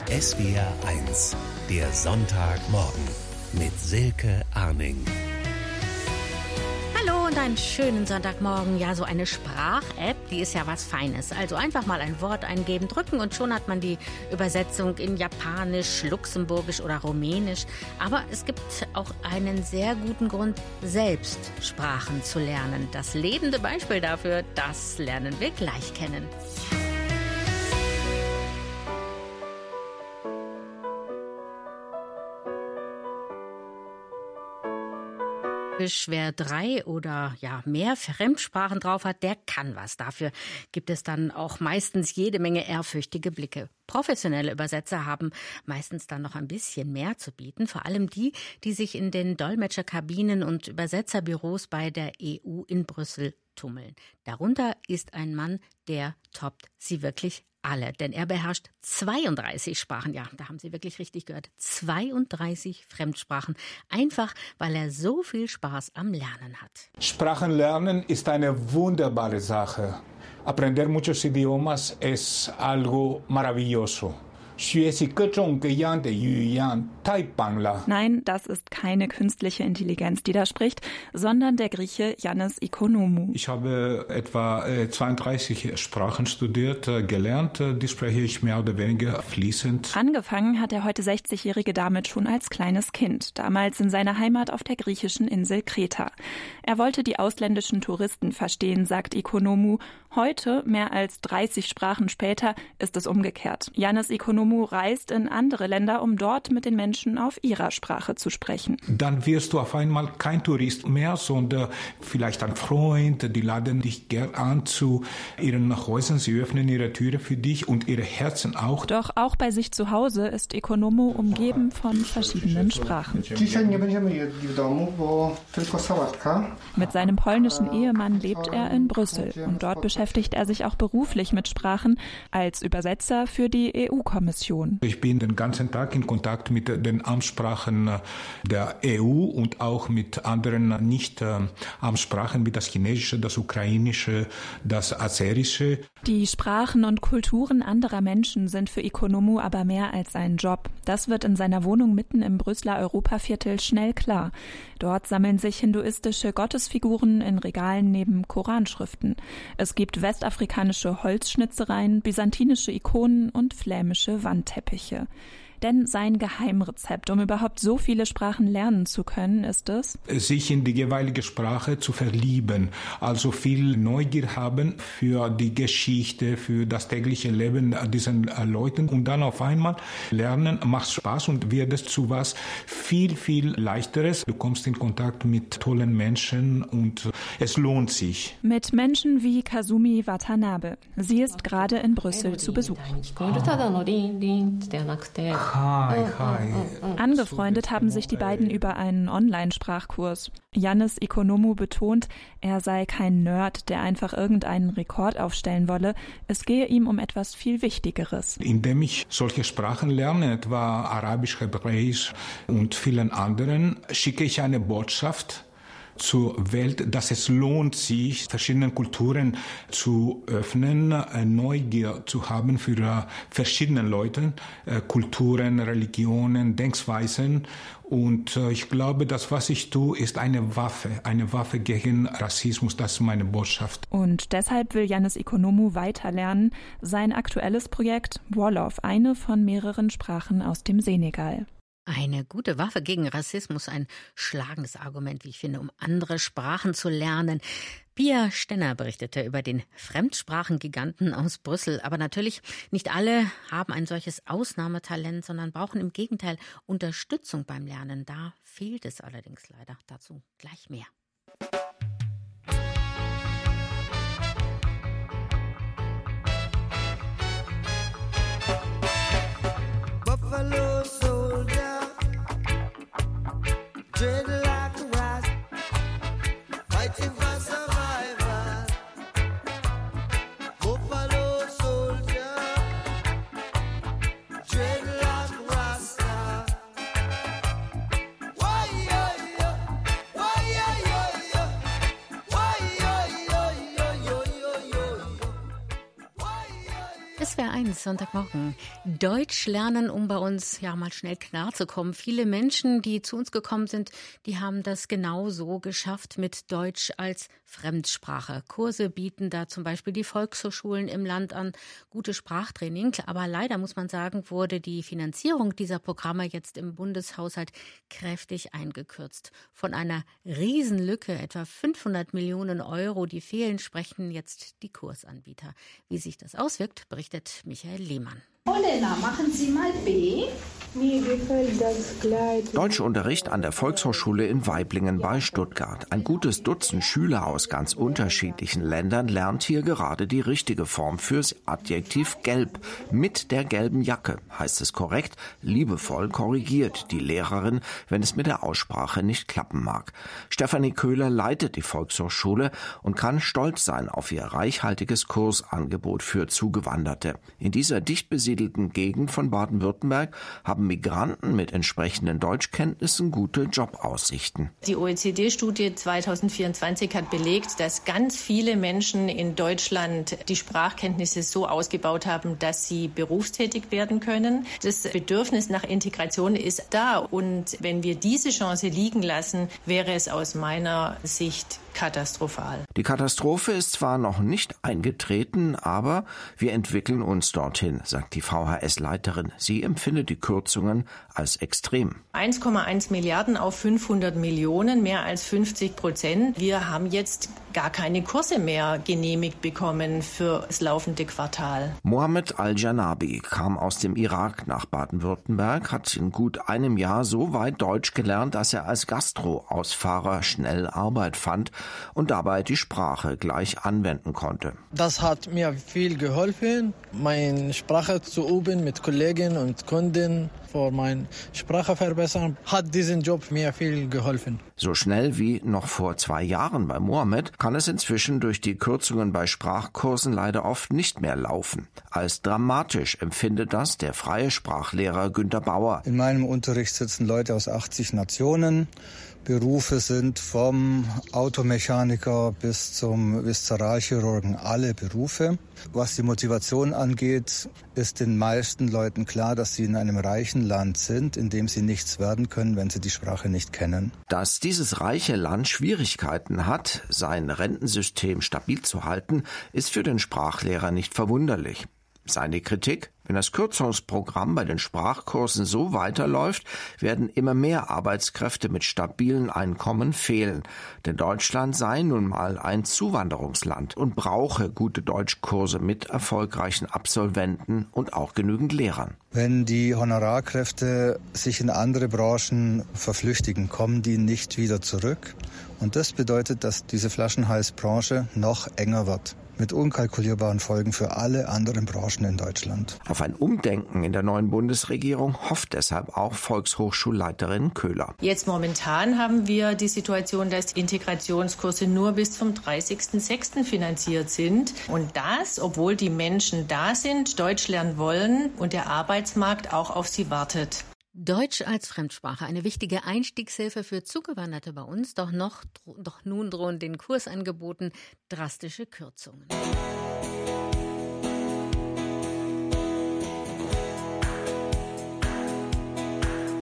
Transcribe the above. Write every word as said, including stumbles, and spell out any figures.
S W R eins, der Sonntagmorgen mit Silke Arning. Hallo und einen schönen Sonntagmorgen. Ja, so eine Sprach-App, die ist ja was Feines. Also einfach mal ein Wort eingeben, drücken und schon hat man die Übersetzung in Japanisch, Luxemburgisch oder Rumänisch. Aber es gibt auch einen sehr guten Grund, selbst Sprachen zu lernen. Das lebende Beispiel dafür, das lernen wir gleich kennen. Wer drei oder ja mehr Fremdsprachen drauf hat, der kann was. Dafür gibt es dann auch meistens jede Menge ehrfürchtige Blicke. Professionelle Übersetzer haben meistens dann noch ein bisschen mehr zu bieten, vor allem die, die sich in den Dolmetscherkabinen und Übersetzerbüros bei der E U in Brüssel tummeln. Darunter ist ein Mann, der toppt sie wirklich alle, denn er beherrscht zweiunddreißig Sprachen. Ja, da haben Sie wirklich richtig gehört. zweiunddreißig Fremdsprachen. Einfach, weil er so viel Spaß am Lernen hat. Sprachen lernen ist eine wunderbare Sache. Aprender muchos idiomas es algo maravilloso. Nein, das ist keine künstliche Intelligenz, die da spricht, sondern der Grieche Yannis Ikonomou. Ich habe etwa zweiunddreißig Sprachen studiert, gelernt, die spreche ich mehr oder weniger fließend. Angefangen hat der heute sechzigjährige damit schon als kleines Kind, damals in seiner Heimat auf der griechischen Insel Kreta. Er wollte die ausländischen Touristen verstehen, sagt Ikonomou. Heute, mehr als dreißig Sprachen später, ist es umgekehrt. Yannis Ikonomou reist in andere Länder, um dort mit den Menschen auf ihrer Sprache zu sprechen. Dann wirst du auf einmal kein Tourist mehr, sondern vielleicht ein Freund. Die laden dich gern an zu ihren Häusern. Sie öffnen ihre Türe für dich und ihre Herzen auch. Doch auch bei sich zu Hause ist Ikonomou umgeben von verschiedenen Sprachen. Mit seinem polnischen Ehemann lebt er in Brüssel und dort beschäftigt er sich auch beruflich mit Sprachen als Übersetzer für die E U-Kommission. Ich bin den ganzen Tag in Kontakt mit den Amtssprachen der E U und auch mit anderen Nicht-Amtssprachen wie das Chinesische, das Ukrainische, das Azerische. Die Sprachen und Kulturen anderer Menschen sind für Ikonomou aber mehr als ein Job. Das wird in seiner Wohnung mitten im Brüsseler Europaviertel schnell klar. Dort sammeln sich hinduistische Gottesfiguren in Regalen neben Koranschriften. Es gibt westafrikanische Holzschnitzereien, byzantinische Ikonen und flämische Wandteppiche. Denn sein Geheimrezept, um überhaupt so viele Sprachen lernen zu können, ist es, sich in die jeweilige Sprache zu verlieben. Also viel Neugier haben für die Geschichte, für das tägliche Leben dieser Leuten. Und dann auf einmal lernen, macht Spaß und wird es zu was viel, viel Leichteres. Du kommst in Kontakt mit tollen Menschen und es lohnt sich. Mit Menschen wie Kazumi Watanabe. Sie ist gerade in Brüssel zu Besuch. Hi, hi. Angefreundet haben sich die beiden über einen Online-Sprachkurs. Yannis Ikonomou betont, er sei kein Nerd, der einfach irgendeinen Rekord aufstellen wolle. Es gehe ihm um etwas viel Wichtigeres. Indem ich solche Sprachen lerne, etwa Arabisch, Hebräisch und vielen anderen, schicke ich eine Botschaft zur Welt, dass es lohnt sich, verschiedene Kulturen zu öffnen, Neugier zu haben für verschiedene Leute, Kulturen, Religionen, Denkweisen. Und ich glaube, das, was ich tue, ist eine Waffe, eine Waffe gegen Rassismus. Das ist meine Botschaft. Und deshalb will Yannis Ikonomou weiterlernen. Sein aktuelles Projekt Wolof, eine von mehreren Sprachen aus dem Senegal. Eine gute Waffe gegen Rassismus, ein schlagendes Argument, wie ich finde, um andere Sprachen zu lernen. Pia Stenner berichtete über den Fremdsprachengiganten aus Brüssel. Aber natürlich, nicht alle haben ein solches Ausnahmetalent, sondern brauchen im Gegenteil Unterstützung beim Lernen. Da fehlt es allerdings leider. Dazu gleich mehr. Buffalo soldier, dread like a rat, fighting for survival. Buffalo soldier, dread like a rasta. Why yo yo, why yo yo? S W R eins, Sonntagmorgen. Deutsch lernen, um bei uns ja mal schnell klarzukommen. Viele Menschen, die zu uns gekommen sind, die haben das genauso geschafft mit Deutsch als Fremdsprache. Kurse bieten da zum Beispiel die Volkshochschulen im Land an, gute Sprachtraining. Aber leider, muss man sagen, wurde die Finanzierung dieser Programme jetzt im Bundeshaushalt kräftig eingekürzt. Von einer Riesenlücke, etwa fünfhundert Millionen Euro, die fehlen, sprechen jetzt die Kursanbieter. Wie sich das auswirkt, berichtet Michael Lehmann. Olena, machen Sie mal B. Mir gefällt das Kleid. Deutschunterricht an der Volkshochschule in Waiblingen bei Stuttgart. Ein gutes Dutzend Schüler aus ganz unterschiedlichen Ländern lernt hier gerade die richtige Form fürs Adjektiv gelb. Mit der gelben Jacke heißt es korrekt, liebevoll korrigiert die Lehrerin, wenn es mit der Aussprache nicht klappen mag. Stefanie Köhler leitet die Volkshochschule und kann stolz sein auf ihr reichhaltiges Kursangebot für Zugewanderte. In dieser dicht besiedelten Gegend von Baden-Württemberg haben Migranten mit entsprechenden Deutschkenntnissen gute Jobaussichten. Die O E C D-Studie zweitausendvierundzwanzig hat belegt, dass ganz viele Menschen in Deutschland die Sprachkenntnisse so ausgebaut haben, dass sie berufstätig werden können. Das Bedürfnis nach Integration ist da. Und wenn wir diese Chance liegen lassen, wäre es aus meiner Sicht katastrophal. Die Katastrophe ist zwar noch nicht eingetreten, aber wir entwickeln uns dorthin, sagt die V H S-Leiterin. Sie empfindet die Kürzungen als extrem. eins Komma eins Milliarden auf fünfhundert Millionen, mehr als fünfzig Prozent. Wir haben jetzt gar keine Kurse mehr genehmigt bekommen für das laufende Quartal. Mohammed Al-Janabi kam aus dem Irak nach Baden-Württemberg, hat in gut einem Jahr so weit Deutsch gelernt, dass er als Gastro-Ausfahrer schnell Arbeit fand und dabei die Sprache gleich anwenden konnte. Das hat mir viel geholfen, meine Sprache zu üben mit Kollegen und Kunden. Für meine Sprache verbessern, hat diesen Job mir viel geholfen. So schnell wie noch vor zwei Jahren bei Mohammed kann es inzwischen durch die Kürzungen bei Sprachkursen leider oft nicht mehr laufen. Als dramatisch empfindet das der freie Sprachlehrer Günter Bauer. In meinem Unterricht sitzen Leute aus achtzig Nationen. Berufe sind vom Automechaniker bis zum Viszeralchirurgen alle Berufe. Was die Motivation angeht, ist den meisten Leuten klar, dass sie in einem reichen Land sind, in dem sie nichts werden können, wenn sie die Sprache nicht kennen. Dass dieses reiche Land Schwierigkeiten hat, sein Rentensystem stabil zu halten, ist für den Sprachlehrer nicht verwunderlich. Seine Kritik: Wenn das Kürzungsprogramm bei den Sprachkursen so weiterläuft, werden immer mehr Arbeitskräfte mit stabilen Einkommen fehlen. Denn Deutschland sei nun mal ein Zuwanderungsland und brauche gute Deutschkurse mit erfolgreichen Absolventen und auch genügend Lehrern. Wenn die Honorarkräfte sich in andere Branchen verflüchtigen, kommen die nicht wieder zurück. Und das bedeutet, dass diese Flaschenhalsbranche noch enger wird, mit unkalkulierbaren Folgen für alle anderen Branchen in Deutschland. Auf ein Umdenken in der neuen Bundesregierung hofft deshalb auch Volkshochschulleiterin Köhler. Jetzt momentan haben wir die Situation, dass Integrationskurse nur bis zum dreißigsten sechsten finanziert sind. Und das, obwohl die Menschen da sind, Deutsch lernen wollen und der Arbeitsmarkt auch auf sie wartet. Deutsch als Fremdsprache, eine wichtige Einstiegshilfe für Zugewanderte bei uns. Doch noch, doch nun drohen den Kursangeboten drastische Kürzungen.